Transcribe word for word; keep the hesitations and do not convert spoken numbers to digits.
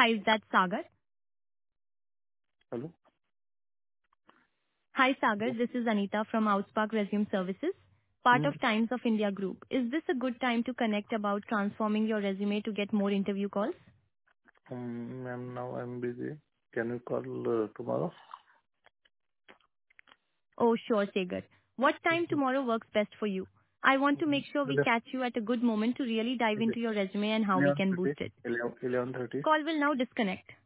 Hi, is that Sagar? Hello? Hi, Sagar. Yes. This is Anita from Outspark Resume Services, part Mm, of Times of India Group. Is this a good time to connect about transforming your resume to get more interview calls? um, ma'am, now I'm busy. Can you call uh, tomorrow? Oh, sure, Sagar. What time Mm-hmm. tomorrow works best for you? I want to make sure we eleven, catch you at a good moment to really dive into your resume and how we can boost thirty. it. eleven thirty. Call will now disconnect.